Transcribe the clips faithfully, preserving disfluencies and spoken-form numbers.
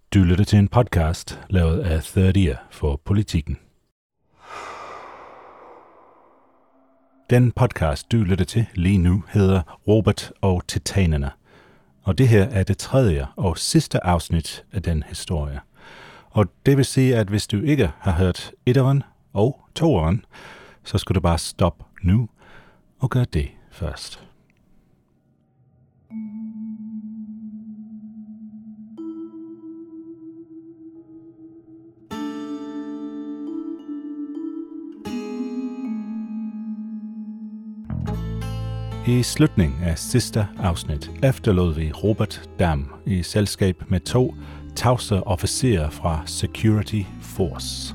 Du lytter til en podcast lavet af Third Ear for Politikken. Den podcast, du lytter til lige nu, hedder Robert og Titanerne. Og det her er det tredje og sidste afsnit af den historie. Og det vil sige, at hvis du ikke har hørt etteren og toeren, så skal du bare stoppe nu og gøre det først. I slutningen af sidste afsnit efterlod vi Robert Dam i selskab med to tavse officerer fra Security Force.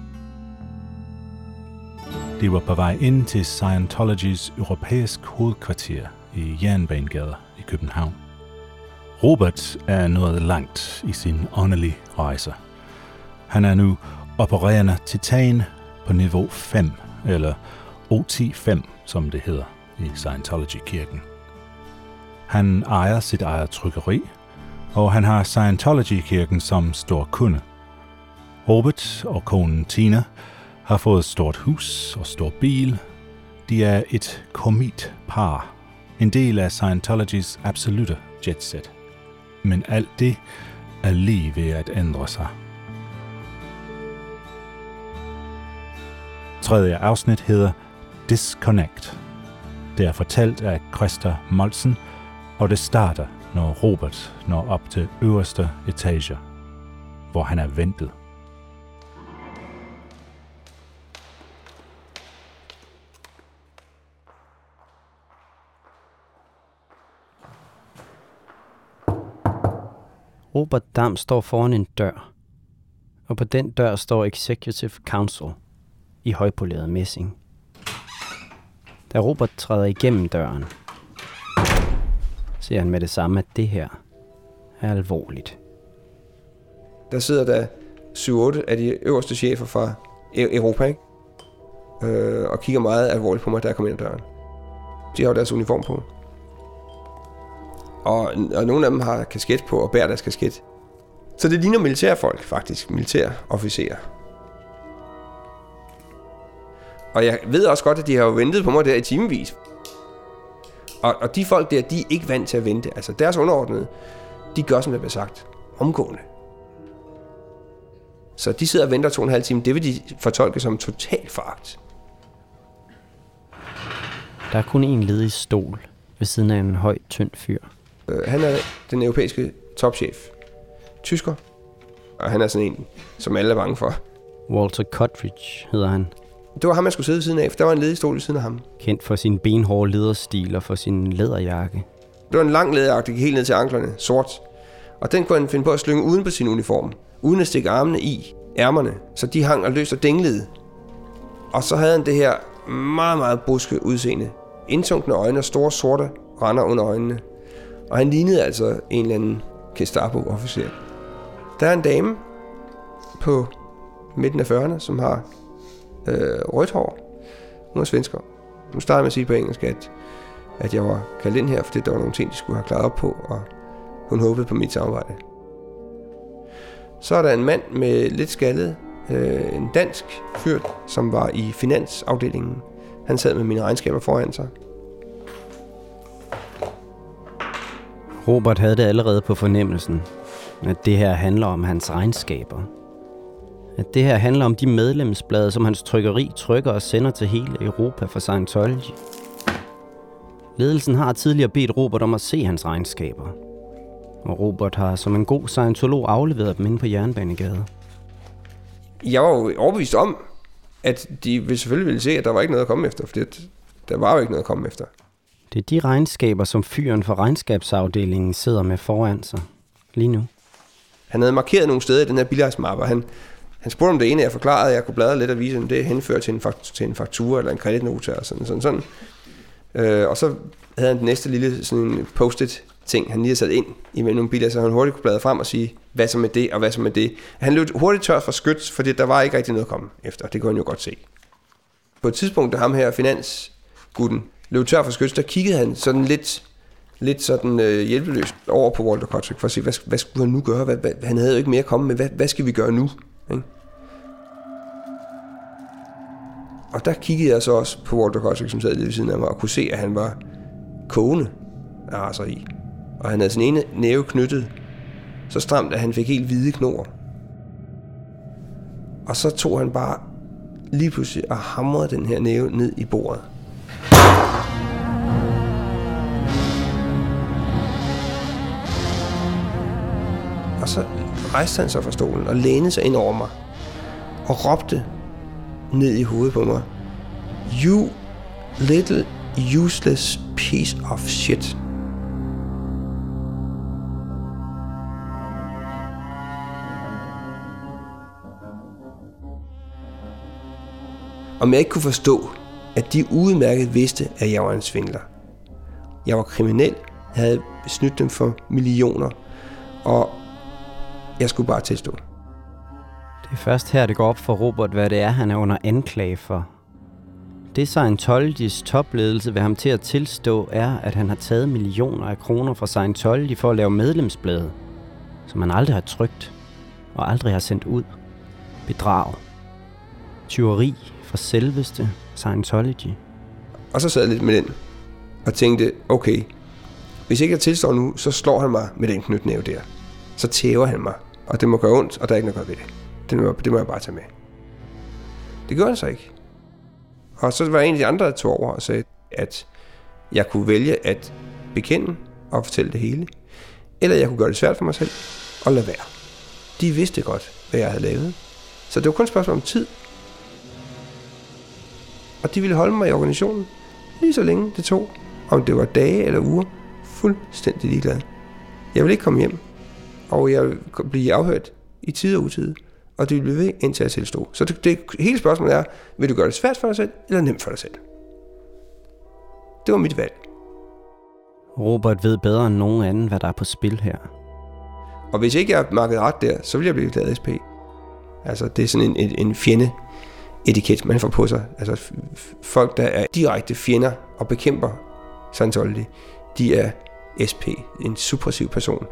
De var på vej ind til Scientologys europæisk hovedkvarter i Jernbanegade i København. Robert er nået langt i sin åndelige rejse. Han er nu opererende titan på niveau fem, eller O T fem, som det hedder i Scientology-kirken. Han ejer sit eget trykkeri, og han har Scientology-kirken som stor kunde. Robert og konen Tina har fået et stort hus og stor bil. De er et komit par, en del af Scientologys absolutte jetset. Men alt det er lige ved at ændre sig. Tredje afsnit hedder Disconnect. Det er fortalt af Christa Moltzen, og det starter, når Robert når op til øverste etage, hvor han er ventet. Robert Dam står foran en dør, og på den dør står Executive Council i højpoleret messing. Da Robert træder igennem døren, ser han med det samme, at det her er alvorligt. Der sidder der syv otte af de øverste chefer fra Europa, ikke? Øh, og kigger meget alvorligt på mig, da jeg kommer ind ad døren. De har jo deres uniform på. Og, og nogle af dem har kasket på og bærer deres kasket. Så det ligner militærfolk, faktisk. Militærofficerer. Og jeg ved også godt, at de har jo ventet på mig der i timevis. Og, og de folk der, de er ikke vant til at vente. Altså deres underordnede, de gør, som der bliver sagt, omgående. Så de sidder og venter to og en halv time. Det vil de fortolke som total foragt. Der er kun en ledig stol ved siden af en høj, tynd fyr. Uh, han er den europæiske topchef. Tysker. Og han er sådan en, som alle er bange for. Walter Cutridge hedder han. Det var ham, jeg skulle sidde ved siden af, for der var en ledig stol ved siden af ham. Kendt for sin benhårde lederstil og for sin læderjakke. Det var en lang læderjakke, der gik helt ned til anklerne, sort. Og den kunne han finde på at slynge uden på sin uniform, uden at stikke armene i ærmerne, så de hang og løst og dinglede. Og så havde han det her meget, meget bruske udseende. Indsunkne øjne og store sorte render under øjnene. Og han lignede altså en eller anden Gestapo-officer. Der er en dame på midten af fyrrerne, som har øh, rødt hår. Hun er svensker. Hun startede med at sige på engelsk, at, at jeg var kaldt ind her, fordi der var nogle ting, de skulle have klaret op på, og hun håbede på mit samarbejde. Så er der en mand med lidt skaldet, øh, en dansk fyr, som var i finansafdelingen. Han sad med mine regnskaber foran sig. Robert havde det allerede på fornemmelsen, at det her handler om hans regnskaber. At det her handler om de medlemsblade, som hans trykkeri trykker og sender til hele Europa for Scientology. Ledelsen har tidligere bedt Robert om at se hans regnskaber. Og Robert har som en god scientolog afleveret dem inde på Jernbanegade. Jeg var jo overbevist om, at de selvfølgelig ville se, at der var ikke noget at komme efter, for der var jo ikke noget at komme efter. Det er de regnskaber, som fyren for regnskabsafdelingen sidder med foran sig lige nu. Han havde markeret nogle steder i den her bilagtsmappe, og han, han spurgte om det ene, jeg forklarede, at jeg kunne bladre lidt og vise, om det henfører til en, faktura, til en faktura eller en kreditnote og sådan sådan. sådan. Øh, og så havde han den næste lille sådan en post-it ting, han lige havde sat ind i nogle biler, så han hurtigt kunne bladre frem og sige, hvad så med det, og hvad så med det. Han løb hurtigt tør for skyt, fordi der var ikke rigtig noget at komme efter. Det kunne han jo godt se. På et tidspunkt, da ham her finansgutten løb tør for skyt, der kiggede han sådan lidt lidt sådan øh, hjælpeløst over på Walter Kotrick for at sige, hvad, hvad skulle han nu gøre? Hvad, hvad, han havde jo ikke mere at komme med. Hvad, hvad skal vi gøre nu? Ikke? Og der kiggede jeg så også på Walter Kotrick, som sad lidt ved siden af mig, og kunne se, at han var kogende af raseri. Og han havde sin ene næve knyttet så stramt, at han fik helt hvide knor. Og så tog han bare lige pludselig og hamrede den her næve ned i bordet. Og så rejste han sig fra stolen og lænede sig ind over mig og råbte ned i hovedet på mig: "You little useless piece of shit." Om jeg ikke kunne forstå, at de udmærket vidste, at jeg var en svindler. Jeg var kriminel, jeg havde snydt dem for millioner, og jeg skulle bare tilstå. Det er først her, det går op for Robert, hvad det er, han er under anklage for. Det Scientologys topledelse vil ham til at tilstå, er, at han har taget millioner af kroner fra Scientology for at lave medlemsblade, som han aldrig har trykt og aldrig har sendt ud. Bedrag. Tyveri fra selveste Scientology. Og så sad jeg lidt med den og tænkte, okay, hvis ikke jeg tilstår nu, så slår han mig med den knytnæve der. Så tæver han mig, og det må gøre ondt, og der er ikke noget at gøre ved det. Det må, det må jeg bare tage med. Det gjorde han så ikke. Og så var en af de andre, der tog over og sagde, at jeg kunne vælge at bekende og fortælle det hele, eller jeg kunne gøre det svært for mig selv og lade være. De vidste godt, hvad jeg havde lavet. Så det var kun et spørgsmål om tid. Og de ville holde mig i organisationen lige så længe det tog. Om det var dage eller uger, fuldstændig ligeglad. Jeg ville ikke komme hjem, og jeg ville blive afhørt i tid og utid, og det ville blive ved, indtil jeg tilstod. Så det, det hele spørgsmålet er, vil du gøre det svært for dig selv, eller nemt for dig selv? Det var mit valg. Robert ved bedre end nogen anden, hvad der er på spil her. Og hvis ikke jeg markede ret der, så ville jeg blive glad S P. Altså, det er sådan en, en, en fjende etiket, man får på sig. Altså, folk, der er direkte fjender og bekæmper Scientology, de er S P, en suppressiv person.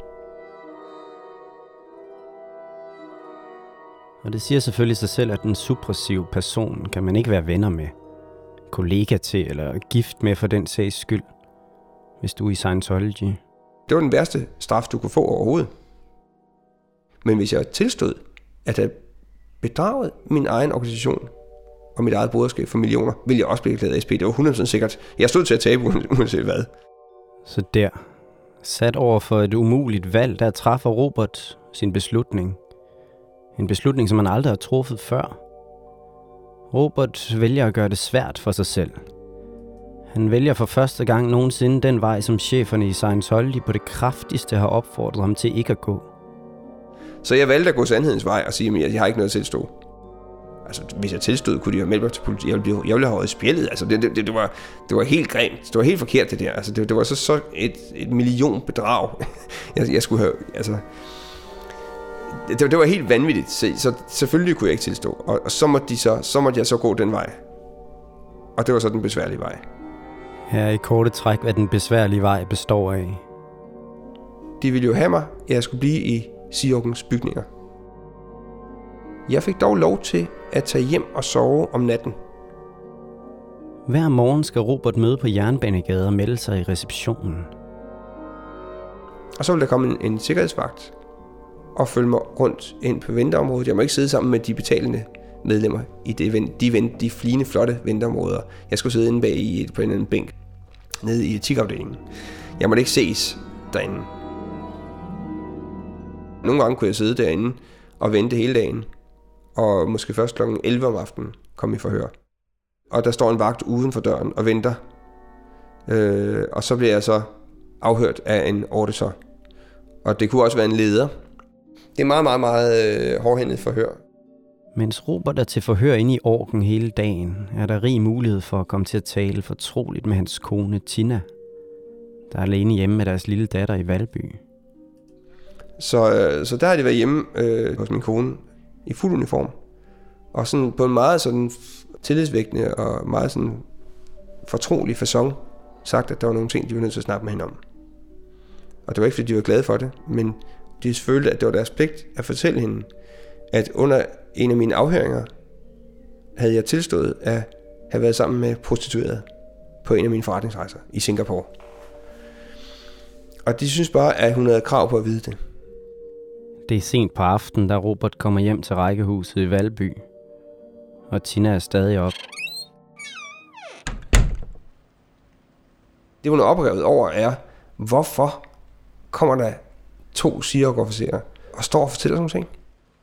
Og det siger selvfølgelig sig selv, at en suppressiv person kan man ikke være venner med, kollega til eller gift med for den sags skyld, hvis du er i Scientology. Det var den værste straf, du kunne få overhovedet. Men hvis jeg tilstod, at jeg bedraget min egen organisation og mit eget broderskab for millioner, ville jeg også blive glad af S P. Det var hundrede procent sikkert. Jeg stod til at tabe, uanset hvad. Så der, sat over for et umuligt valg, der træffer Robert sin beslutning. En beslutning, som han aldrig har truffet før. Robert vælger at gøre det svært for sig selv. Han vælger for første gang nogensinde den vej, som cheferne i Scientology på det kraftigste har opfordret ham til ikke at gå. Så jeg valgte at gå sandhedens vej og sige, at jeg har ikke noget at tilstå. Altså, hvis jeg tilstod, kunne de have meldt mig til politiet. Jeg ville, blive, jeg ville have holdt spjældet. Altså, det, det, det, var, det var helt grimt. Det var helt forkert, det der. Altså, det, det var så, så et, et million bedrag. jeg, jeg skulle have... Altså, det, det var helt vanvittigt. Så, så selvfølgelig kunne jeg ikke tilstå. Og, og så, måtte de så, så måtte jeg så gå den vej. Og det var så den besværlige vej. Her i korte træk, hvad den besværlige vej består af. De ville jo have mig, at jeg skulle blive i Siorgens bygninger. Jeg fik dog lov til at tage hjem og sove om natten. Hver morgen skal Robert møde på Jernbanegade og melde sig i receptionen. Og så vil der komme en, en sikkerhedsvagt og følge mig rundt ind på venteområdet. Jeg må ikke sidde sammen med de betalende medlemmer i det, de, de fliende, flotte venteområder. Jeg skulle sidde inde bag i, på en eller anden bænk nede i etikafdelingen. Jeg måtte ikke ses derinde. Nogle gange kunne jeg sidde derinde og vente hele dagen, og måske først klokken elleve om aftenen kom i forhør. Og der står en vagt uden for døren og venter, øh, og så bliver jeg så afhørt af en auditor. Og det kunne også være en leder. Det er meget, meget, meget øh, hårdhændet forhør. Mens Robert er til forhør inde i orken hele dagen, er der rig mulighed for at komme til at tale fortroligt med hans kone Tina, der er alene hjemme med deres lille datter i Valby. Så, øh, så der har de været hjemme øh, hos min kone i fuld uniform. Og sådan på en meget sådan tillidsvækkende og meget sådan fortrolig facon sagt, at der var nogle ting, de var nødt til at snakke med hende om. Og det var ikke, fordi de var glade for det, men de følte, at det var deres pligt at fortælle hende, at under en af mine afhøringer havde jeg tilstået at have været sammen med prostituerede på en af mine forretningsrejser i Singapore. Og de synes bare, at hun havde krav på at vide det. Det er sent på aftenen, da Robert kommer hjem til rækkehuset i Valby. Og Tina er stadig op. Det, hun er oprevet over, er, hvorfor kommer der to C I A C-officerer og står og fortæller sådan ting?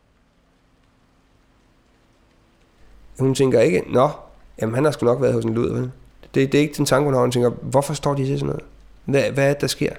Hun tænker ikke, nå, jamen han har sgu nok været hos en luder, vel? Det, det er ikke den tanke, hun har. Hun tænker, hvorfor står de til sådan noget? Hvad, hvad er det, der sker?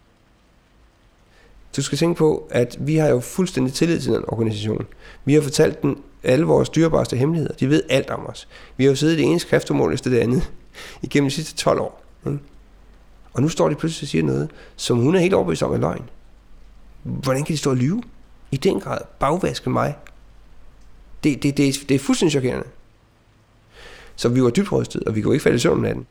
Du skal tænke på, at vi har jo fuldstændig tillid til den organisation. Vi har fortalt den alle vores dyrebareste hemmeligheder. De ved alt om os. Vi har jo siddet i det ene skriftemål efter det andet igennem de sidste tolv år. Ikke? Og nu står de pludselig og siger noget, som hun er helt overbevist om er løgn. Hvordan kan de stå og lyve? I den grad bagvaske mig. Det, det, det, er, det er fuldstændig chokerende. Så vi var dybt rystet, og vi kunne ikke falde i søvn om natten.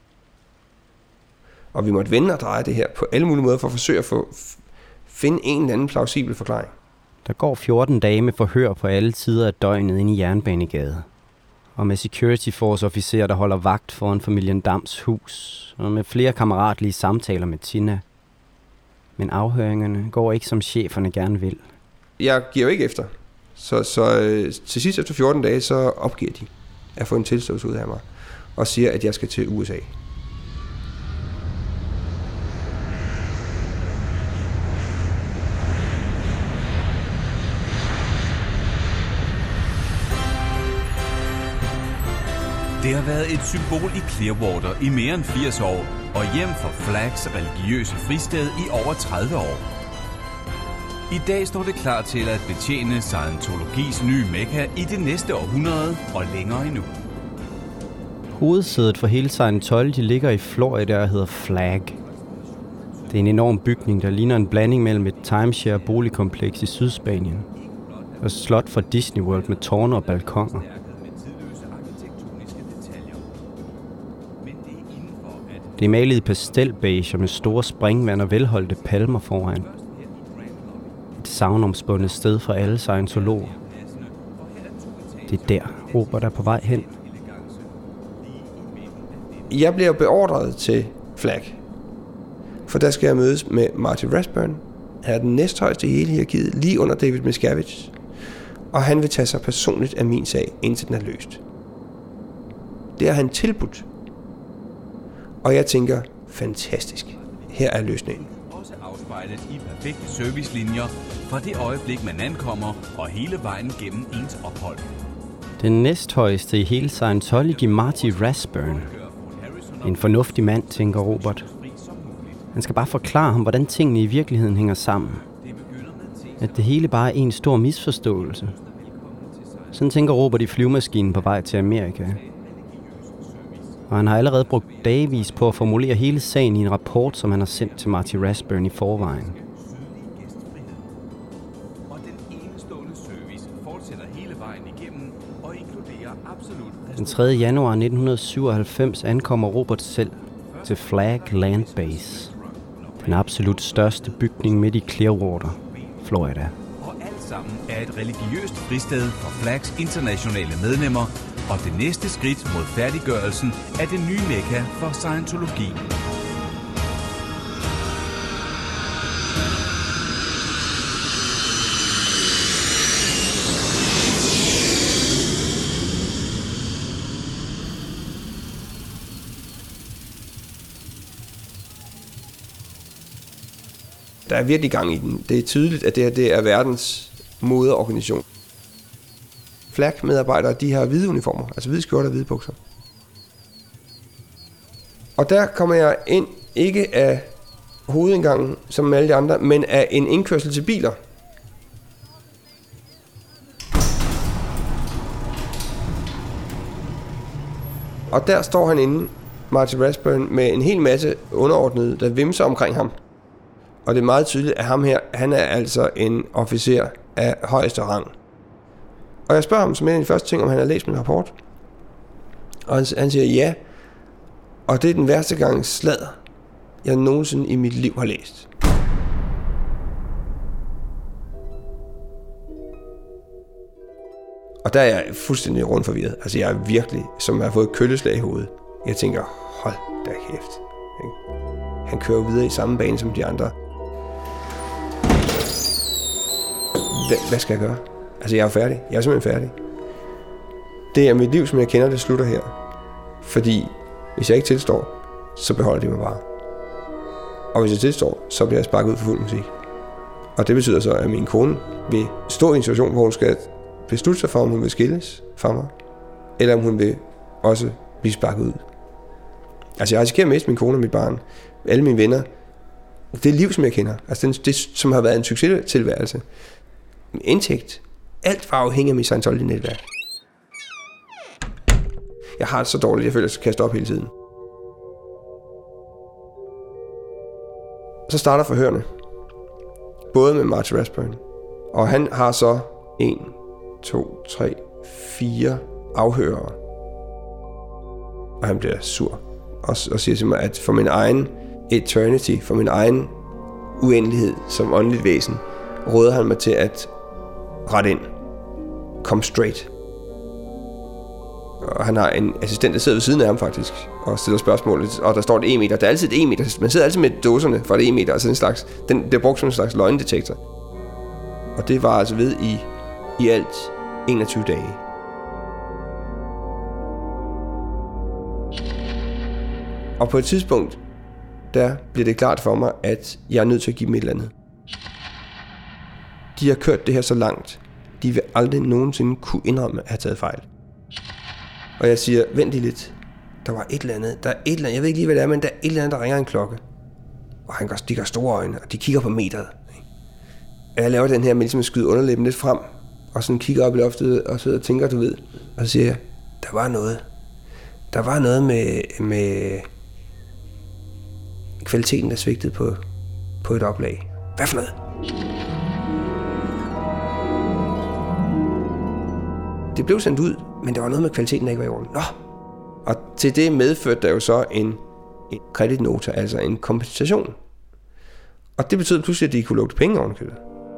Og vi måtte vende og dreje det her på alle mulige måder, for at forsøge at få, finde en eller anden plausibel forklaring. Der går fjorten dage med forhør på alle tider af døgnet inde i Jernbanegade. Og med security force officerer, der holder vagt foran familien Dams hus. Og med flere kammeratlige samtaler med Tina. Men afhøringerne går ikke, som cheferne gerne vil. Jeg giver jo ikke efter. Så, så øh, til sidst efter fjorten dage, så opgiver de at få en tilståelse ud af mig. Og siger, at jeg skal til U S A. Det har været et symbol i Clearwater i mere end firs år, og hjem for Flags religiøse fristed i over tredive år. I dag står det klar til at betjene Scientologis nye mekka i det næste århundrede og længere endnu. Hovedsædet for hele Scientology ligger i Florida og hedder Flag. Det er en enorm bygning, der ligner en blanding mellem et timeshare boligkompleks i Sydspanien og slot fra Disney World med tårne og balkoner. Det er malet i pastelbeige med store springvand og velholdte palmer foran. Et savnomspundet sted for alle scientologer. Det er der, Robert er på vej hen. Jeg bliver beordret til Flag. For der skal jeg mødes med Marty Rathbun. Han er den næsthøjeste i hele hierarkiet, lige under David Miscavige. Og han vil tage sig personligt af min sag, indtil den er løst. Det har han tilbudt. Og jeg tænker, fantastisk. Her er løsningen. Også afspejlet i perfekte servicelinjer fra det øjeblik, man ankommer og hele vejen gennem ens ophold. Den næsthøjeste i hele Scientology, Marty Rathbun. En fornuftig mand, tænker Robert. Han skal bare forklare ham, hvordan tingene i virkeligheden hænger sammen. At det hele bare er en stor misforståelse. Sådan tænker Robert i flyvemaskinen på vej til Amerika. Og han har allerede brugt dagevis på at formulere hele sagen i en rapport, som han har sendt til Marty Rathbun i forvejen. Den tredje januar nitten syvoghalvfems ankommer Robert selv til Flag Land Base. Den absolut største bygning midt i Clearwater, Florida. Og alt sammen er et religiøst fristed for Flags internationale medlemmer, og det næste skridt mod færdiggørelsen af det nye mekka for Scientologi. Der er virkelig gang i den. Det er tydeligt, at det her det er verdens moderorganisation. Flag-medarbejdere, de har hvide uniformer, altså hvide skjorter og hvide bukser. Og der kommer jeg ind, ikke af hovedindgangen, som alle de andre, men af en indkørsel til biler. Og der står han inde, Marty Rathbun, med en hel masse underordnede, der vimser omkring ham. Og det er meget tydeligt, at ham her, han er altså en officer af højeste rang. Og jeg spørger ham som en af de første ting, om han har læst min rapport. Og han, han siger ja. Og det er den værste gang sladder, jeg nogensinde i mit liv har læst. Og der er jeg fuldstændig rundt forvirret. Altså jeg er virkelig, som har fået et kølleslag i hovedet. Jeg tænker, hold da kæft. Han kører videre i samme bane som de andre. Hvad, hvad skal jeg gøre? Altså jeg er færdig. Jeg er simpelthen færdig. Det er mit liv, som jeg kender, det slutter her. Fordi hvis jeg ikke tilstår, så beholder de mig bare. Og hvis jeg tilstår, så bliver jeg sparket ud for fuld musik. Og det betyder så, at min kone vil stå i en situation, hvor hun skal beslutte sig for, om hun vil skilles fra mig, eller om hun vil også blive sparket ud. Altså jeg risikerer at miste min kone og mit barn, alle mine venner. Det er liv, som jeg kender. Altså det, det som har været en succestilværelse. Indtægt. Alt var afhængig af mit Scientology-netværk. Jeg har det så dårligt, jeg føler, at jeg skal kaste op hele tiden. Så starter forhørene. Både med Marty Rathbun. Og han har så en, to, tre, fire afhørere. Og han bliver sur. Og, og siger til mig, at for min egen eternity, for min egen uendelighed som åndeligt væsen, råder han mig til at rette ind. Come straight. Og han har en assistent, der sidder ved siden af ham faktisk, og stiller spørgsmål, og der står et e-meter. Der er altid et e-meter. Man sidder altid med dåserne fra et e-meter, og sådan en slags, den, det er brugt som en slags løgndetektor. Og det var altså ved i, i alt enogtyve dage. Og på et tidspunkt, der bliver det klart for mig, at jeg er nødt til at give dem et eller andet. De har kørt det her så langt, de vil aldrig nogensinde kunne indrømme at have taget fejl. Og jeg siger, vent lige lidt. Der var et eller andet, der er et eller andet, jeg ved ikke lige, hvad det er, men der er et eller andet, der ringer en klokke. Og han gør, de gør store øjne, og de kigger på meteret. Og jeg laver den her med ligesom at skyde underlæben lidt frem, og sådan kigger op i loftet, og sidder og tænker, du ved. Og så siger jeg, der var noget. Der var noget med, med kvaliteten, der svigtede på, på et oplag. Hvad for noget? Det blev sendt ud, men der var noget med kvaliteten, der ikke var i orden. Nå! Og til det medførte der jo så en, en kreditnota, altså en kompensation. Og det betød pludselig, at de kunne lugte penge ovenkøbet.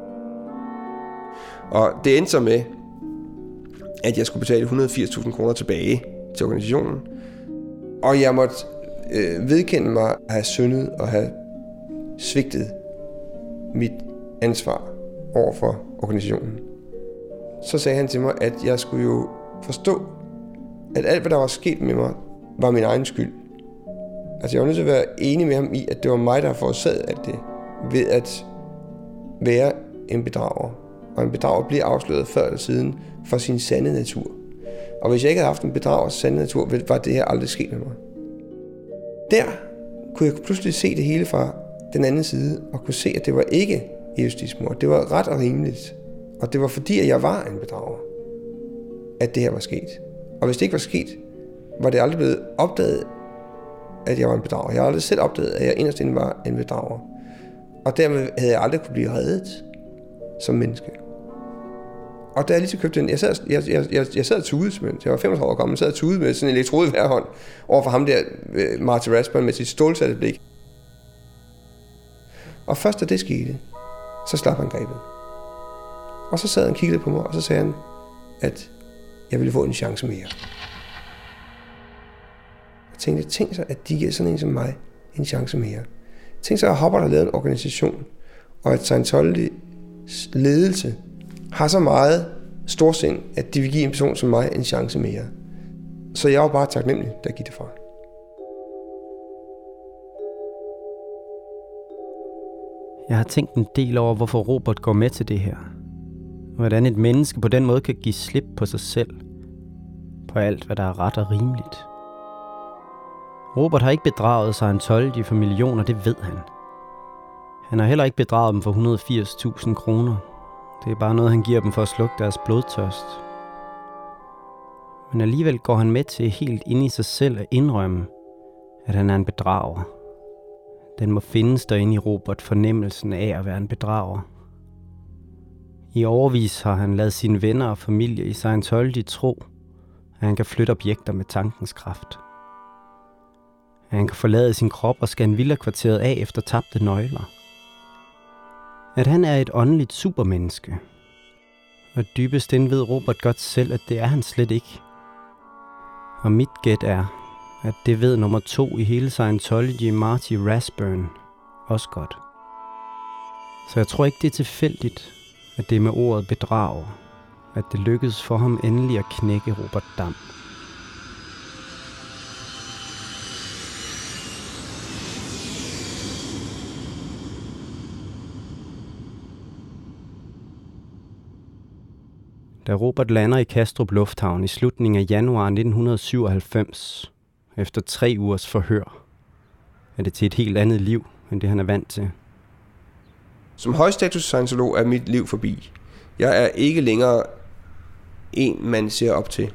Og det endte så med, at jeg skulle betale et hundrede og firs tusind kroner tilbage til organisationen. Og jeg måtte øh, vedkende mig at have syndet og have svigtet mit ansvar over for organisationen. Så sagde han til mig, at jeg skulle jo forstå, at alt, hvad der var sket med mig, var min egen skyld. Altså, jeg var nødt til at være enig med ham i, at det var mig, der har forårsaget alt det, ved at være en bedrager. Og en bedrager bliver afsløret før eller siden for sin sande natur. Og hvis jeg ikke havde haft en bedragers sande natur, var det her aldrig sket med mig. Der kunne jeg pludselig se det hele fra den anden side, og kunne se, at det var ikke justismord. Det var ret og rimeligt. Og det var fordi, at jeg var en bedrager, at det her var sket. Og hvis det ikke var sket, var det aldrig blevet opdaget, at jeg var en bedrager. Jeg har aldrig selv opdaget, at jeg inderst inde var en bedrager. Og dermed havde jeg aldrig kunne blive reddet som menneske. Og da jeg lige så købte den, jeg sad, jeg, jeg, jeg, jeg sad og tudede, jeg var femogtredive år gammel, jeg sad og tudede med sådan en elektrode i hver hånd, overfor ham der, Marty Rathbun, med sit stålsatte blik. Og først da det skete, så slap han grebet. Og så sad han og kiggede på mig, og så sagde han, at jeg ville få en chance mere. Jeg tænkte, tænk så, at de giver sådan en som mig en chance mere. Tænk så, at Hopper har lavet en organisation, og at Scientologys ledelse har så meget storsind, at de vil give en person som mig en chance mere. Så jeg var bare taknemmelig, da jeg gik derfra. Jeg har tænkt en del over, hvorfor Robert går med til det her. Hvordan et menneske på den måde kan give slip på sig selv. På alt, hvad der er ret og rimeligt. Robert har ikke bedraget Scientology for millioner, det ved han. Han har heller ikke bedraget dem for et hundrede og firs tusind kroner. Det er bare noget, han giver dem for at slukke deres blodtørst. Men alligevel går han med til helt inde i sig selv at indrømme, at han er en bedrager. Den må findes derinde i Robert, fornemmelsen af at være en bedrager. I årevis har han ladet sine venner og familie i Scientology tro, at han kan flytte objekter med tankens kraft. At han kan forlade sin krop og scanne villa-kvarteret af efter tabte nøgler. At han er et åndeligt supermenneske. Og dybest inde ved Robert godt selv, at det er han slet ikke. Og mit gæt er, at det ved nummer to i hele Scientology, Marty Rathbun, også godt. Så jeg tror ikke, det er tilfældigt, at det er med ordet bedrag, at det lykkedes for ham endelig at knække Robert Dam. Da Robert lander i Kastrup Lufthavn i slutningen af januar nitten syvoghalvfems, efter tre ugers forhør, er det til et helt andet liv, end det han er vant til. Som højstatus scientolog er mit liv forbi. Jeg er ikke længere en, man ser op til.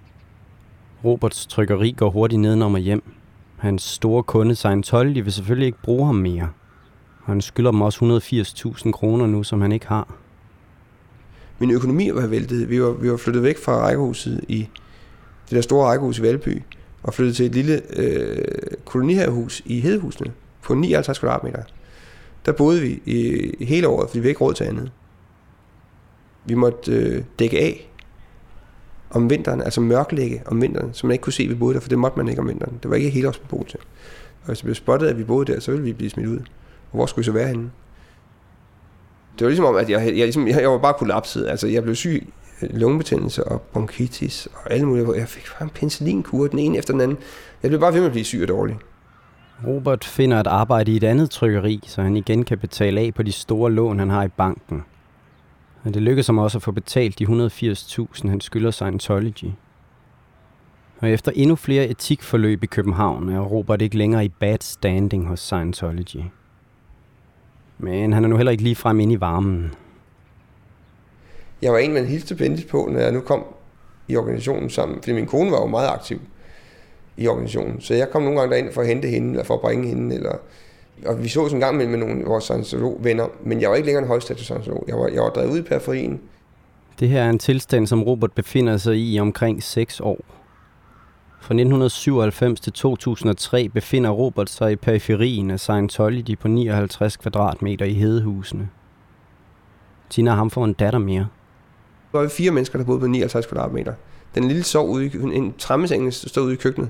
Roberts trykkeri går hurtigt nedenom og hjem. Hans store kunde Scientology vil selvfølgelig ikke bruge ham mere. Og han skylder dem også et hundrede og firs tusind kroner nu, som han ikke har. Min økonomi var væltet. Vi var, vi var flyttet væk fra rækkehuset i det der store rækkehus i Valby, og flyttet til et lille øh, kolonihavehus i Hedehusene på nioghalvtreds kvadratmeter. Der boede vi i hele året, fordi vi ikke råd til andet. Vi måtte øh, dække af om vinteren, altså mørklægge om vinteren, så man ikke kunne se, at vi boede der, for det måtte man ikke om vinteren. Det var ikke helårsbeboelse. Og hvis det blev spottet, at vi boede der, så ville vi blive smidt ud. Og hvor skulle vi så være henne? Det var ligesom om, at jeg, jeg, ligesom, jeg var bare kollapset. Altså, jeg blev syg lungebetændelse og bronkitis og alle mulige. Jeg fik bare en penicillinkur, den ene efter den anden. Jeg blev bare ved med at blive syg og dårlig. Robert finder et arbejde i et andet trykkeri, så han igen kan betale af på de store lån, han har i banken. Og det lykkedes ham også at få betalt de et hundrede og firs tusind, han skylder Scientology. Og efter endnu flere etikforløb i København, er Robert ikke længere i bad standing hos Scientology. Men han er nu heller ikke lige frem ind i varmen. Jeg var en, man hilste venligt på, når jeg nu kom i organisationen sammen, fordi min kone var jo meget aktiv i organisationen. Så jeg kom nogle gange derind for at hente hende, eller for at bringe hende, eller... Og vi så sådan en gang med, med nogle af vores scientolog-venner, men jeg var ikke længere en højstatus scientolog. Jeg var, jeg var drevet ud i periferien. Det her er en tilstand, som Robert befinder sig i i omkring seks år. Fra nitten syvoghalvfems til to tusind og tre befinder Robert sig i periferien af Scientology på nioghalvtreds kvadratmeter i Hedehusene. Tina og ham får en datter mere. Der var fire mennesker, der boede på nioghalvtreds kvadratmeter. Den lille sov ude i en træmmeseng, stod ude i køkkenet.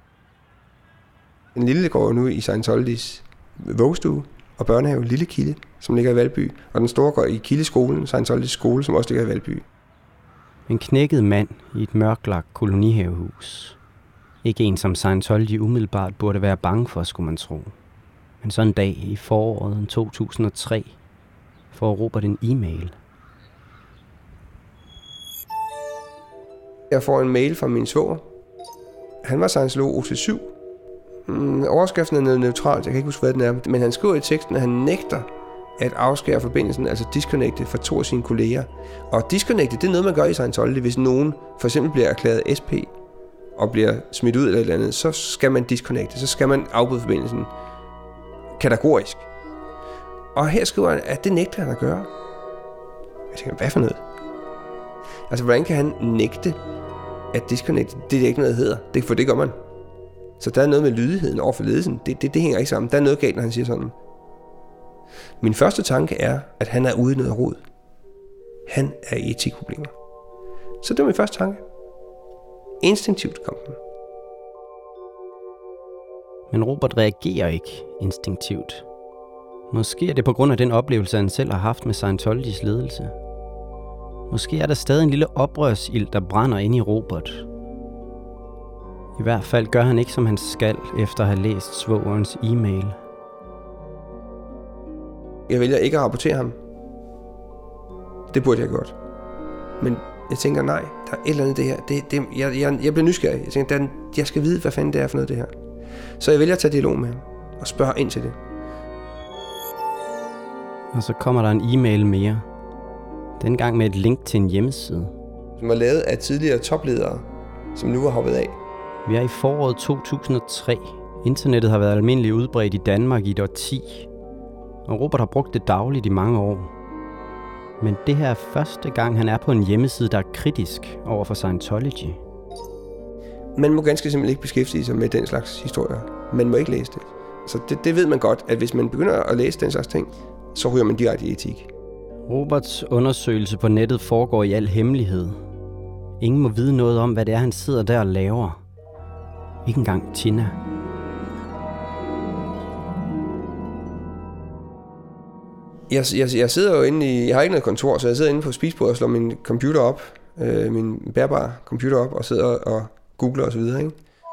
Den lille går nu i Scientologys vuggestue og børnehave, Lille Kilde, som ligger i Valby. Og den store går i Kildeskolen, Scientologys skole, som også ligger i Valby. En knækket mand i et mørklagt kolonihavehus. Ikke en, som Scientology umiddelbart burde være bange for, skulle man tro. Men sådan en dag i foråret to tusind og tre får Robert en e-mail. Jeg får en mail fra min svoger. Han var scientolog O T syv. Mm, overskriften er noget neutralt, jeg kan ikke huske, hvad den er. Men han skriver i teksten, at han nægter at afskære forbindelsen, altså disconnecte fra to af sine kolleger. Og disconnecte, det er noget, man gør i Scientology. Hvis nogen for eksempel bliver erklæret S P og bliver smidt ud eller et eller andet, så skal man disconnecte, så skal man afbryde forbindelsen kategorisk. Og her skriver han, at det nægter han at gøre. Jeg tænker, hvad for noget? Altså, hvordan kan han nægte at disconnecte? Det er ikke noget, der hedder. Det, for det gør man. Så der er noget med lydigheden over for ledelsen. Det, det, det hænger ikke sammen. Der er noget galt, når han siger sådan. Min første tanke er, at han er ude i noget rod. Han er i etikproblemer. Så det var min første tanke. Instinktivt kom den. Men Robert reagerer ikke instinktivt. Måske er det på grund af den oplevelse, han selv har haft med Scientologys ledelse. Måske er der stadig en lille oprørsild, der brænder inde i Robert. I hvert fald gør han ikke, som han skal, efter at have læst svogerens e-mail. Jeg vælger ikke at rapportere ham. Det burde jeg have gjort. Men jeg tænker, nej, der er et eller andet det her. Det, det, jeg, jeg, jeg bliver nysgerrig. Jeg tænker, der er, jeg skal vide, hvad fanden det er for noget, det her. Så jeg vælger at tage dialog med ham og spørge ind til det. Og så kommer der en e-mail mere. Dengang med et link til en hjemmeside. Som var lavet af tidligere topledere, som nu har hoppet af. Vi er i foråret to tusind og tre. Internettet har været almindeligt udbredt i Danmark i et årti. Og Robert har brugt det dagligt i mange år. Men det her er første gang, han er på en hjemmeside, der er kritisk over for Scientology. Man må ganske simpelthen ikke beskæftige sig med den slags historier. Man må ikke læse det. Så det, det ved man godt, at hvis man begynder at læse den slags ting, så ryger man direkte i etik. Roberts undersøgelse på nettet foregår i al hemmelighed. Ingen må vide noget om, hvad det er, han sidder der og laver. Ikke engang Tina. Jeg, jeg, jeg sidder jo inde i... Jeg har ikke noget kontor, så jeg sidder inde på spisebordet og slår min computer op. Øh, min bærbare computer op og sidder og googler osv., ikke?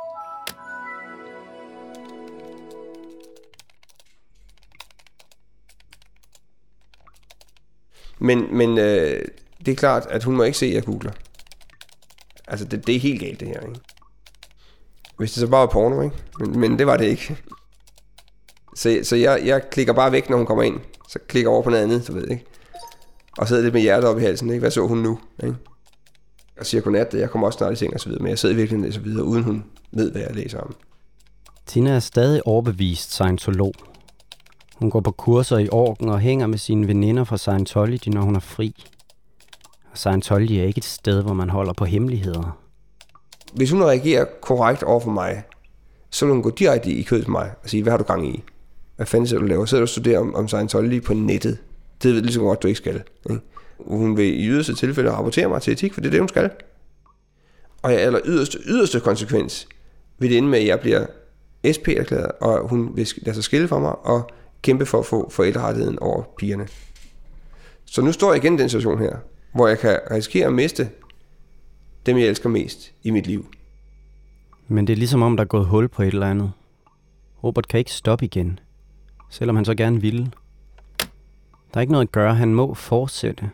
Men, men øh, det er klart, at hun må ikke se, at jeg googler. Altså, det, det er helt galt, det her, ikke? Hvis det så bare var porno, ikke? Men, men det var det ikke. Så, så jeg, jeg klikker bare væk, når hun kommer ind. Så klikker over på noget andet, du ved, ikke? Og sidder lidt med hjertet op i halsen, ikke? Hvad så hun nu, ikke? Og siger godnat, jeg kommer også snart i seng og så videre. Men jeg sidder virkelig og læser videre, uden hun ved, hvad jeg læser om. Tina er stadig overbevist scientolog. Hun går på kurser i orken og hænger med sine veninder fra Scientology, når hun er fri. Og Scientology er ikke et sted, hvor man holder på hemmeligheder. Hvis hun reagerer korrekt over for mig, så vil hun gå direkte i kødet til mig og sige, hvad har du gang i? Hvad fanden ser du laver? Så du studerer om, om Scientology på nettet. Det ved ligesom godt, du ikke skal. Ikke? Hun vil i yderste tilfælde rapportere mig til etik, for det er det, hun skal. Og jeg aller yderste, yderste konsekvens vil det ende med, at jeg bliver S P-erklæret, og hun vil lade sig skille for mig og kæmpe for at få forældrerettigheden over pigerne. Så nu står jeg igen i den situation her, hvor jeg kan risikere at miste dem, jeg elsker mest i mit liv. Men det er ligesom om, der er gået hul på et eller andet. Robert kan ikke stoppe igen, selvom han så gerne ville. Der er ikke noget at gøre, han må fortsætte.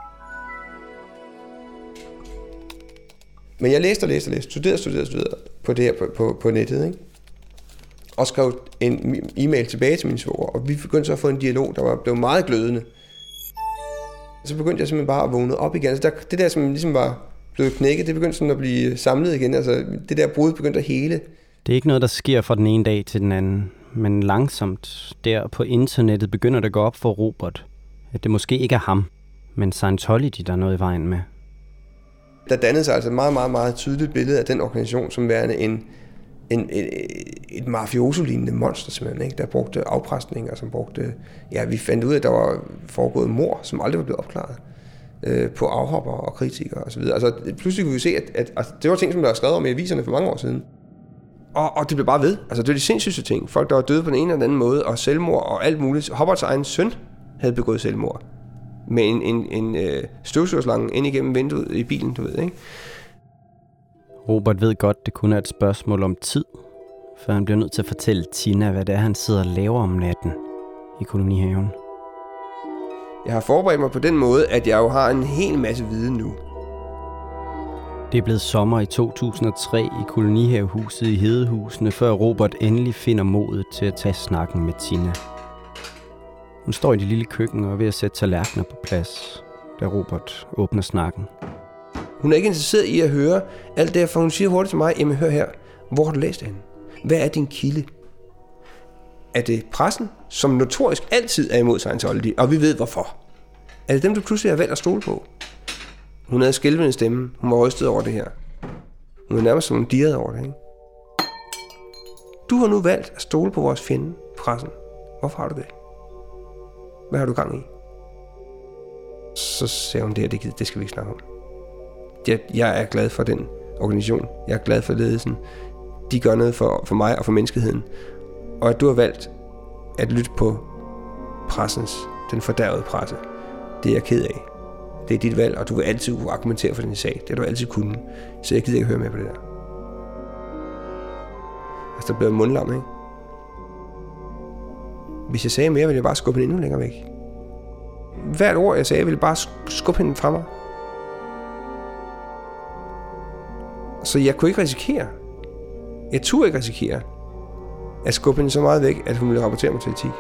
Men jeg læste og læste og læste, studerede, studerede, studerede på det her på, på, på nettet, ikke? Og skrev en e-mail tilbage til min svoger, og vi begyndte så at få en dialog, der var blevet meget glødende. Så begyndte jeg simpelthen bare at vågne op igen. Altså der, det der, som ligesom var blevet knækket, det begyndte sådan at blive samlet igen. Altså det der brud begyndte at hele. Det er ikke noget, der sker fra den ene dag til den anden. Men langsomt der på internettet begynder det at gå op for Robert, at det måske ikke er ham, men Scientology, der er noget i vejen med. Der dannede sig altså et meget, meget, meget tydeligt billede af den organisation som værende en, en, en, et mafioso-lignende monster, simpelthen, ikke? Der brugte afpresning, og som brugte... Ja, vi fandt ud af, at der var foregået mord, som aldrig var blevet opklaret, øh, på afhopper og kritikere osv. Altså, pludselig kunne vi se, at, at, at det var ting, som der var skrevet om i aviserne for mange år siden. Og, og det blev bare ved. Altså, det var de sindssygste ting. Folk, der var døde på den ene eller anden måde, og selvmord og alt muligt. Hopperts egen søn havde begået selvmord. Med en, en, en øh, støvsugerslange ind igennem vinduet i bilen, du ved, ikke? Robert ved godt, det kun er et spørgsmål om tid, før han bliver nødt til at fortælle Tina, hvad det er, han sidder og laver om natten i kolonihaven. Jeg har forberedt mig på den måde, at jeg jo har en hel masse viden nu. Det er blevet sommer i to tusind og tre i kolonihavehuset i Hedehusene, før Robert endelig finder modet til at tage snakken med Tina. Hun står i det lille køkken og er ved at sætte tallerkener på plads, da Robert åbner snakken. Hun er ikke interesseret i at høre alt det, for hun siger hurtigt til mig, jamen hør her, hvor har du læst det henne? Hvad er din kilde? Er det pressen, som notorisk altid er imod Scientology, og vi ved hvorfor? Er det dem, du pludselig har valgt at stole på? Hun havde skælvende stemme, hun var rystet over det her. Hun var nærmest som hun dirrede over det, ikke? Du har nu valgt at stole på vores fjende, pressen. Hvorfor har du det? Hvad har du gang i? Så sagde hun, det her, det, det skal vi ikke snakke om. Jeg, jeg er glad for den organisation. Jeg er glad for ledelsen. De gør noget for, for mig og for menneskeheden. Og at du har valgt at lytte på pressens, den fordærvede presse, det er jeg ked af. Det er dit valg, og du vil altid kunne argumentere for din sag. Det har du altid kunne. Så jeg gider ikke høre med på det der. Altså, der bliver mundlam, ikke? Hvis jeg sagde mere, ville jeg bare skubbe hende endnu længere væk. Hvert ord, jeg sagde, ville jeg bare skubbe hende fra mig. Så jeg kunne ikke risikere. Jeg turde ikke risikere at skubbe hende så meget væk, at hun ville rapportere mig til etik.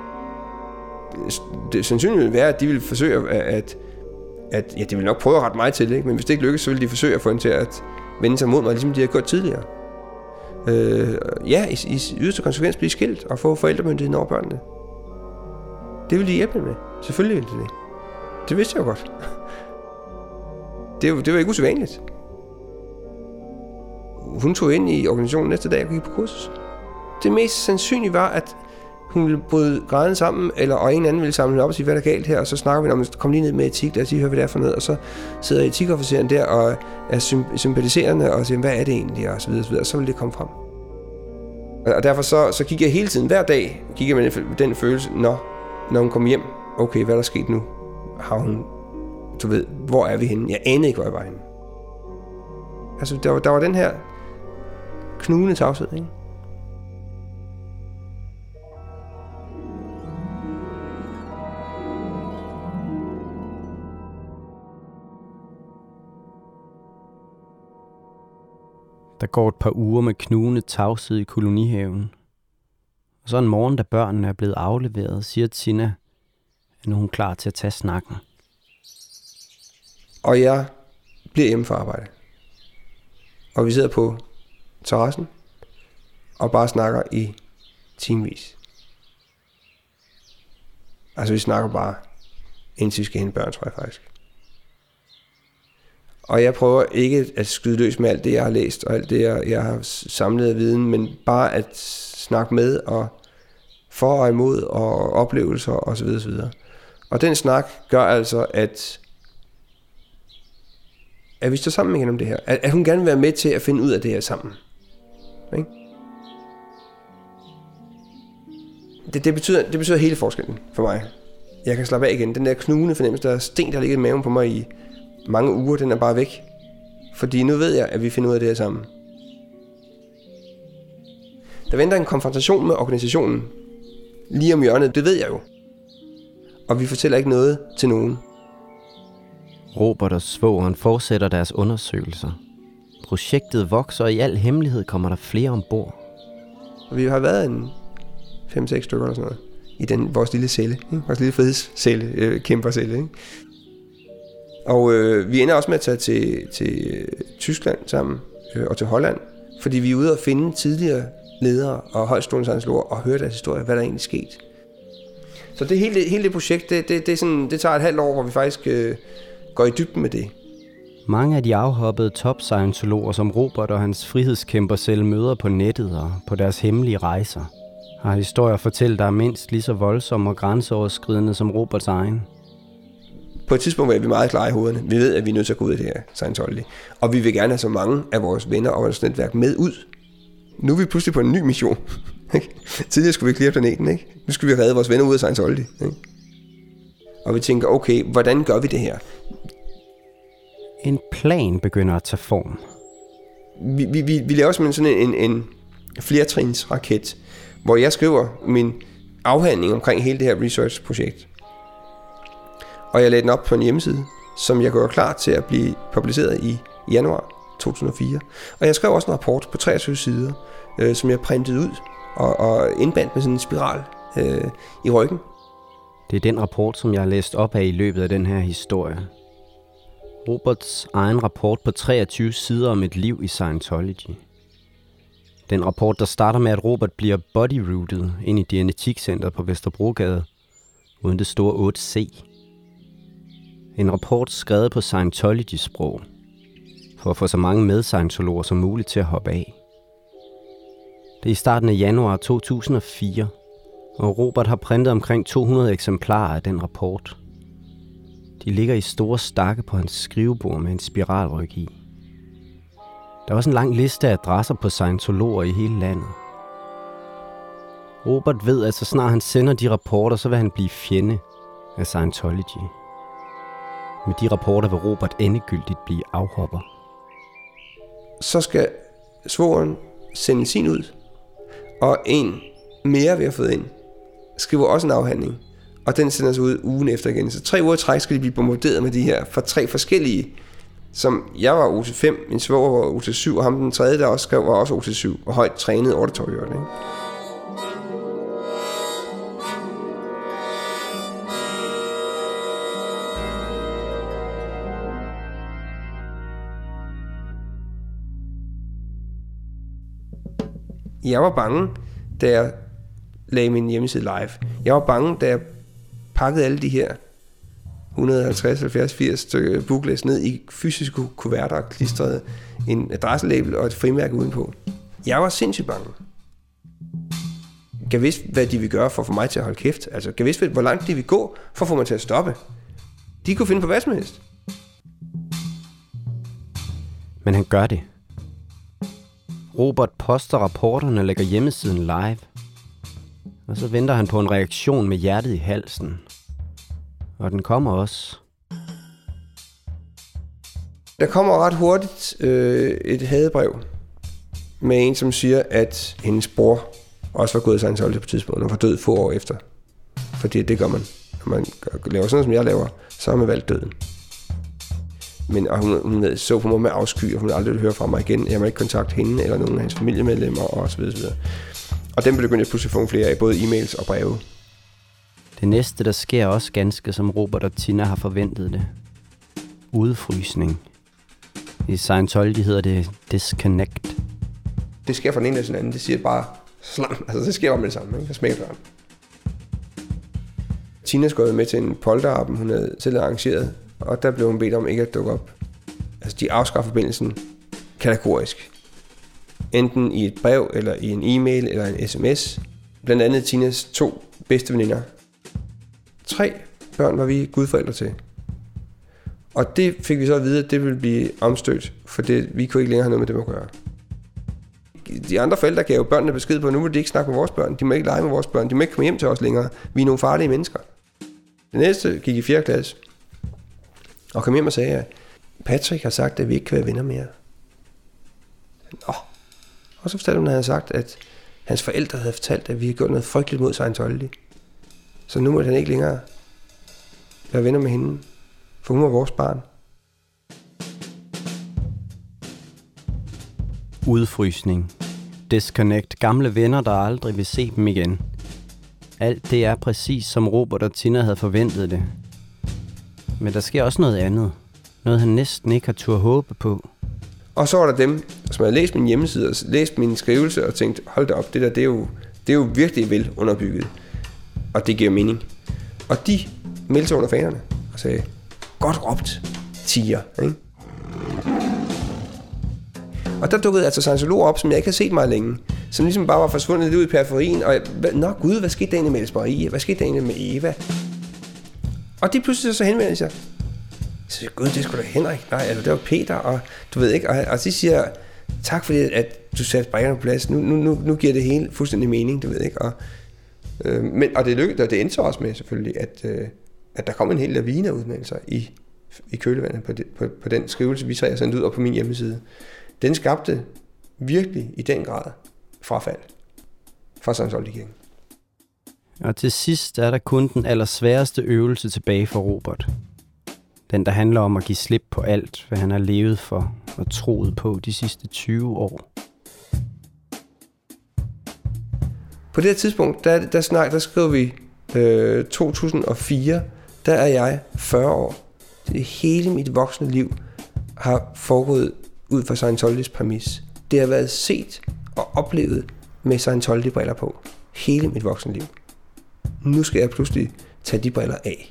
Det sandsynligt ville være, at de ville forsøge at... at, at ja, de ville nok prøve at rette mig til, ikke? Men hvis det ikke lykkes, så ville de forsøge at få hende til at vende sig mod mig, ligesom de har gjort tidligere. Øh, ja, i, i yderste konsekvens blive skilt og få forældremyndigheden over børnene. Det ville de hjælpe med. Selvfølgelig ville de det. Det vidste jeg jo godt. Det, det var ikke usædvanligt. Hun tog ind i organisationen næste dag og gik på kursus. Det mest sandsynlige var, at, Hun ville bryde grædende sammen, eller, og en anden ville samle hende op og sige, hvad er der galt her? Og så snakker vi om, kom lige ned med etik, lad os lige høre, hvad det er for noget. Og så sidder etikofficeren der og er sympatiserende og siger, hvad er det egentlig? Og så videre, og så videre. Og så vil det komme frem. Og derfor så, så gik jeg hele tiden, hver dag, gik jeg med den, den følelse, når, når hun kom hjem, okay, hvad er der sket nu? Har hun, du ved, hvor er vi henne? Jeg anede ikke, hvor jeg var henne. Altså, der var, der var den her knugende tavshed, ikke? Der går et par uger med knugende tavshed i kolonihaven. Og så en morgen, da børnene er blevet afleveret, siger Tina, at nu er hun klar til at tage snakken. Og jeg bliver hjemme fra arbejde. Og vi sidder på terrassen og bare snakker i timevis. Altså vi snakker bare, indtil vi skal hente børn, tror jeg faktisk. Og jeg prøver ikke at skyde løs med alt det, jeg har læst, og alt det, jeg, jeg har samlet af viden, men bare at snakke med, og for og imod, og oplevelser, og så videre, så videre. Og den snak gør altså, at, at vi står sammen igen om det her. At, at hun gerne vil være med til at finde ud af det her sammen. Ikke? Det, det, betyder, det betyder hele forskellen for mig. Jeg kan slappe af igen. Den der knugende fornemmelse, der er sten, der har ligget i maven på mig i mange uger, den er bare væk. Fordi nu ved jeg, at vi finder ud af det her sammen. Der venter en konfrontation med organisationen lige om hjørnet, det ved jeg jo. Og vi fortæller ikke noget til nogen. Robert og svogeren fortsætter deres undersøgelser. Projektet vokser, og i al hemmelighed kommer der flere ombord. Vi har været en fem seks stykker eller sådan noget i den, vores lille celle, ikke? Vores lille frihedscelle, øh, kæmpercelle, ikke? Og øh, vi ender også med at tage til, til Tyskland sammen øh, og til Holland, fordi vi er ude og finde tidligere ledere og højtstående scientologer og høre deres historie, hvad der egentlig skete. Så det hele, hele det projekt, det, det, det, er sådan, det tager et halvt år, hvor vi faktisk øh, går i dybden med det. Mange af de afhoppede top-scientologer, som Robert og hans frihedskæmper selv møder på nettet og på deres hemmelige rejser, har historier at fortælle, der er mindst lige så voldsomme og grænseoverskridende som Roberts egen. På et tidspunkt er vi meget klare i hovederne. Vi ved, at vi er nødt til at gå ud af det her Scientology. Og vi vil gerne have så mange af vores venner og vores netværk med ud. Nu er vi pludselig på en ny mission. Tidligere skulle vi klire planeten, ikke? Nu skal vi redde vores venner ud af Scientology. Ikke? Og vi tænker, okay, hvordan gør vi det her? En plan begynder at tage form. Vi, vi, vi, vi laver simpelthen sådan en, en flertrinsraket, hvor jeg skriver min afhandling omkring hele det her research-projekt. Og jeg lagde den op på en hjemmeside, som jeg gør klar til at blive publiceret i januar to tusind og fire. Og jeg skrev også en rapport på treogtyve sider, øh, som jeg printede ud og, og indbandt med sådan en spiral øh, i ryggen. Det er den rapport, som jeg har læst op af i løbet af den her historie. Roberts egen rapport på treogtyve sider om et liv i Scientology. Den rapport, der starter med, at Robert bliver bodyroutet ind i Dianetikcenteret på Vesterbrogade, uden det store otte C. En rapport skrevet på Scientology-sprog, for at få så mange med-scientologer som muligt til at hoppe af. Det er i starten af januar to tusind og fire, og Robert har printet omkring to hundrede eksemplarer af den rapport. De ligger i store stakke på hans skrivebord med en spiralryg i. Der er også en lang liste af adresser på scientologer i hele landet. Robert ved, at så snart han sender de rapporter, så vil han blive fjende af Scientology. Med de rapporter vil Robert endegyldigt blive afhopper. Så skal svogeren sende sin ud, og en mere, vi har fået ind, skriver også en afhandling, og den sender sig ud ugen efter igen. Så tre uger i træk skal de blive bombarderet med de her fra tre forskellige, som jeg var O T fem, min svoger var O T syv, og ham den tredje, der også skrev, var også O T syv, og højt trænet auditorier, ikke? Jeg var bange, da jeg lagde min hjemmeside live. Jeg var bange, da jeg pakkede alle de her et hundrede og halvtreds, halvfjerds, firs stykker booklets ned i fysiske kuverter og klistrede en adresselabel og et frimærke udenpå. Jeg var sindssygt bange. Kan vidst, hvad de vil gøre for at få mig til at holde kæft. Altså, kan vidst, hvor langt de vil gå for at få mig til at stoppe. De kunne finde på hvad som helst. Men han gør det. Robert poster rapporterne og lægger hjemmesiden live. Og så venter han på en reaktion med hjertet i halsen. Og den kommer også. Der kommer ret hurtigt øh, et hadebrev med en, som siger, at hendes bror også var gået i Scientology på et tidspunkt, og var død få år efter. Fordi det gør man. Når man laver sådan noget, som jeg laver, så har man valgt døden. Men og hun, hun så på mig med afsky, og hun aldrig ville høre fra mig igen. Jeg må ikke kontakte hende eller nogen af hendes familiemedlemmer, og så videre, så videre. Og dem begyndte jeg pludselig at få flere af, både e-mails og breve. Det næste, der sker også ganske, som Robert og Tina har forventet det. Udfrysning. I Scientology hedder det disconnect. Det sker fra den ene til den anden. Det siger bare slam. Altså, det sker bare med det samme. Ikke? Det smækker døren. Tina skulle med til en polterappen, hun havde selv arrangeret, og der blev hun bedt om ikke at dukke op. Altså, de afskaffer forbindelsen kategorisk. Enten i et brev, eller i en e-mail, eller en sms. Blandt andet Tinas to bedste veninder. Tre børn var vi gudforældre til. Og det fik vi så at vide, at det ville blive omstødt, for det, vi kunne ikke længere have noget med det at gøre. De andre forældre gav jo børnene besked på, at nu vil de ikke snakke med vores børn. De må ikke lege med vores børn. De må ikke komme hjem til os længere. Vi er nogle farlige mennesker. Den næste gik i fjerde klasse og kom hjem og sagde, at Patrick har sagt, at vi ikke kan være venner mere. Nå. Og så fortalte hun, at han havde sagt, at hans forældre havde fortalt, at vi havde gjort noget frygteligt mod Scientology. Så nu må han ikke længere være venner med hende, for hun var vores barn. Udfrysning. Disconnect. Gamle venner, der aldrig vil se dem igen. Alt det er præcis som Robert og Tina havde forventet det. Men der sker også noget andet. Noget han næsten ikke har turde håbe på. Og så var der dem, som havde læst min hjemmeside og læst min skrivelse og tænkt, hold da op, det der, det er jo, det er jo virkelig vel underbygget. Og det giver mening. Og de meldte sig under fanerne og sagde, godt råbt, tiger, ikke? Og der dukkede altså scientologer op, som jeg ikke har set meget længe, som ligesom bare var forsvundet lidt ud i periferien, og jeg, nå gud, hvad skete der egentlig med Else Marie? Hvad skete der egentlig med Eva? Og de pludselig så henvendte sig. Så siger gud, det er sgu da Henrik, nej, altså det var Peter, og du ved ikke, og, og de siger, tak fordi, at du satte brækkerne på plads, nu, nu, nu, nu giver det hele fuldstændig mening, du ved ikke, og, øh, men, og det lykkedes, og det endte så også med selvfølgelig, at, øh, at der kom en hel lavine af udmeldelser i, i kølevandet på, det, på, på den skrivelse, vi tre har sendt ud og på min hjemmeside. Den skabte virkelig i den grad frafald fra Scientology-kirken. Og til sidst er der kun den allersværeste øvelse tilbage for Robert. Den, der handler om at give slip på alt, hvad han har levet for og troet på de sidste tyve år. På det her tidspunkt, der, der, snak, der skrev vi øh, to tusind og fire, der er jeg fyrre år. Det hele mit voksne liv har foregået ud fra Scientologys præmis. Det har været set og oplevet med Scientology-briller på. Hele mit voksne liv. Nu skal jeg pludselig tage de briller af.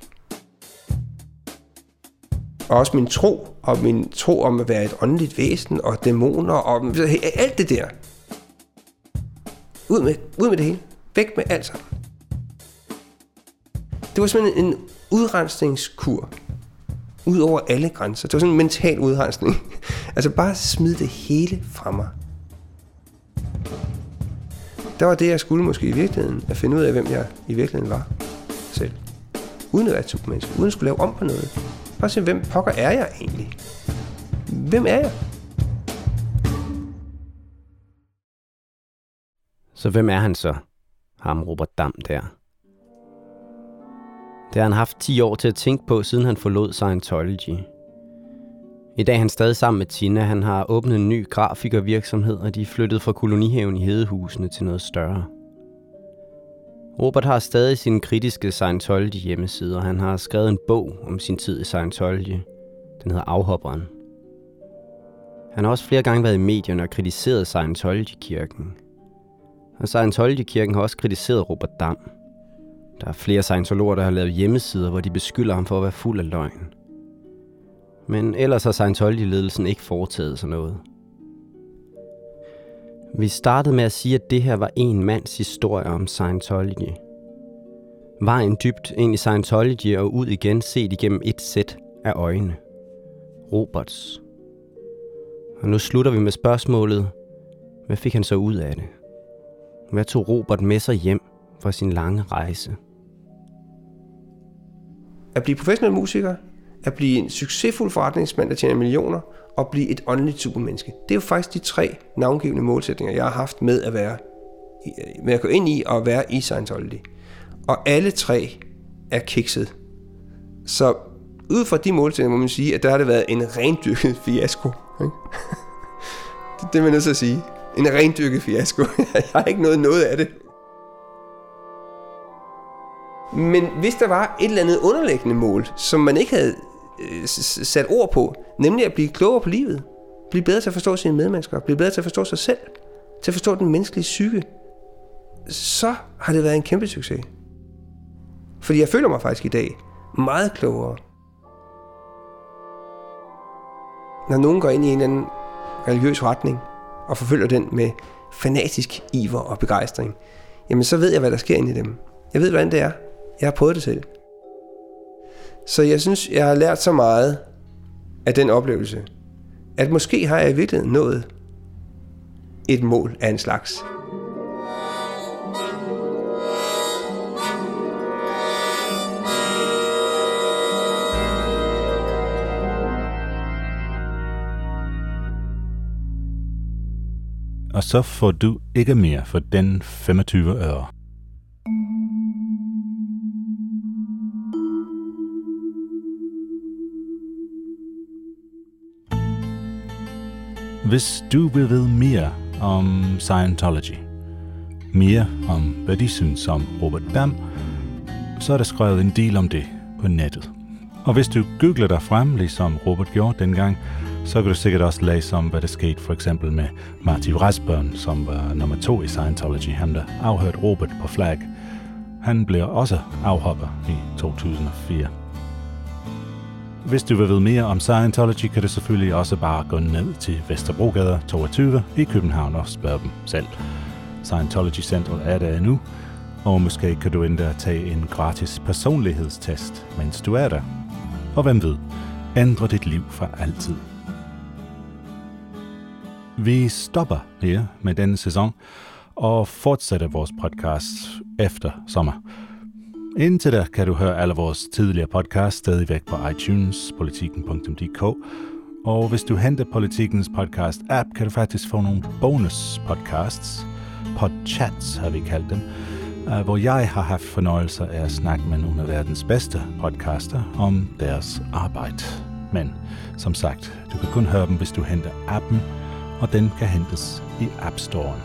Og også min tro, og min tro om at være et åndeligt væsen, og dæmoner, og alt det der. Ud med, ud med det hele. Væk med alt sammen. Det var simpelthen en udrensningskur. Ud over alle grænser. Det var sådan en mental udrensning. Altså bare smid det hele fra mig. Der var det, jeg skulle måske i virkeligheden, at finde ud af, hvem jeg i virkeligheden var selv. Uden at være et supermenneske. Uden at skulle lave om på noget. Bare se, hvem pokker er jeg egentlig? Hvem er jeg? Så hvem er han så? Ham Robert Dam der. Det har han haft ti år til at tænke på, siden han forlod Scientology. I dag er han stadig sammen med Tina. Han har åbnet en ny grafikervirksomhed, og de er flyttet fra kolonihaven i Hedehusene til noget større. Robert har stadig sin kritiske Scientology hjemmeside, og han har skrevet en bog om sin tid i Scientology. Den hedder Afhopperen. Han har også flere gange været i medierne og kritiseret Scientology-kirken. Og Scientology-kirken har også kritiseret Robert Dam. Der er flere scientologer, der har lavet hjemmesider, hvor de beskylder ham for at være fuld af løgn. Men ellers har Scientology-ledelsen ikke foretaget sig noget. Vi startede med at sige, at det her var en mands historie om Scientology. Vejen dybt ind i Scientology og ud igen set igennem et sæt af øjne. Roberts. Og nu slutter vi med spørgsmålet, hvad fik han så ud af det? Hvad tog Robert med sig hjem fra sin lange rejse? At blive professionel musiker, at blive en succesfuld forretningsmand, der tjener millioner, og blive et åndeligt supermenneske. Det er jo faktisk de tre navngivende målsætninger, jeg har haft med at være, med at gå ind i og være i Scientology. Og alle tre er kikset. Så ud fra de målsætninger må man sige, at der har det været en rendyrket fiasko. Ikke? det, det er man nødt til at sige. En rendyrket fiasko. Jeg har ikke nået noget af det. Men hvis der var et eller andet underliggende mål, som man ikke havde øh, sat ord på, nemlig at blive klogere på livet, blive bedre til at forstå sine medmennesker, blive bedre til at forstå sig selv, til at forstå den menneskelige psyke, så har det været en kæmpe succes. Fordi jeg føler mig faktisk i dag meget klogere. Når nogen går ind i en eller anden religiøs retning og forfølger den med fanatisk iver og begejstring, jamen så ved jeg, hvad der sker inde i dem. Jeg ved, hvordan det er. Jeg har prøvet det selv. Så jeg synes, jeg har lært så meget af den oplevelse, at måske har jeg i virkeligheden nået et mål af en slags. Og så får du ikke mere for den femogtyve øre. Hvis du vil vide mere om Scientology, mere om hvad de synes om Robert Dam, så er der skrevet en del om det på nettet. Og hvis du googler dig frem, ligesom Robert gjorde dengang, så kan du sikkert også læse om, hvad der skete for eksempel med Marty Rathbun, som var nummer to i Scientology, han der afhørte Robert på flag. Han blev også afhopper i to tusind og fire. Hvis du vil vide mere om Scientology, kan du selvfølgelig også bare gå ned til Vesterbrogade toogtyve i København og spørge dem selv. Scientology-centret er der endnu, og måske kan du endda tage en gratis personlighedstest, mens du er der. Og hvem ved, ændre dit liv for altid. Vi stopper her med denne sæson og fortsætter vores podcast efter sommer. Indtil da kan du høre alle vores tidligere podcasts stadigvæk på iTunes, politiken punktum d k. Og hvis du henter Politikens podcast-app, kan du faktisk få nogle bonus-podcasts. Podchats har vi kaldt dem, hvor jeg har haft fornøjelser af at snakke med nogle af verdens bedste podcaster om deres arbejde. Men som sagt, du kan kun høre dem, hvis du henter appen, og den kan hentes i App Storen.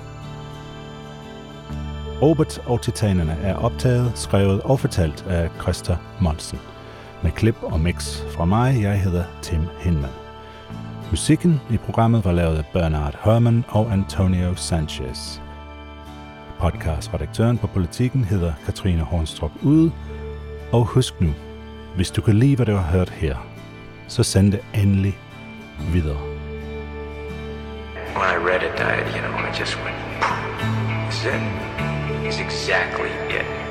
Robert og Titanerne er optaget, skrevet og fortalt af Christa Monsen. Med klip og mix fra mig, jeg hedder Tim Hinman. Musikken i programmet var lavet af Bernard Herrmann og Antonio Sanchez. Podcastredaktøren på Politiken hedder Katrine Hornstrup Ude. Og husk nu, hvis du kan lide, hvad du har hørt her, så send det endelig videre. When I read it, I, you know, I just went, this is it. It's exactly it.